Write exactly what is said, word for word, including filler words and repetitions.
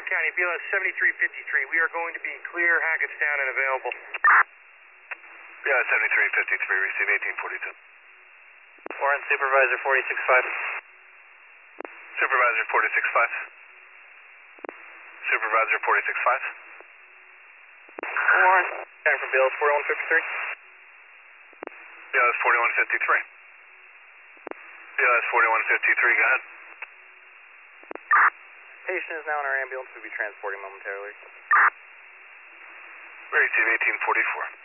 Warren County, B L S seventy-three fifty-three. We are going to be clear, Hackettstown and available. Yeah, seventy-three fifty-three, receive eighteen forty-two. Warren, Supervisor forty-six five. Supervisor forty-six five. Supervisor forty-six five. Warren, time for B L S forty-one fifty-three. B L S forty-one fifty-three. B L S forty-one fifty-three, go ahead. Patient is now in our ambulance. We'll be transporting momentarily. Receive eighteen forty-four.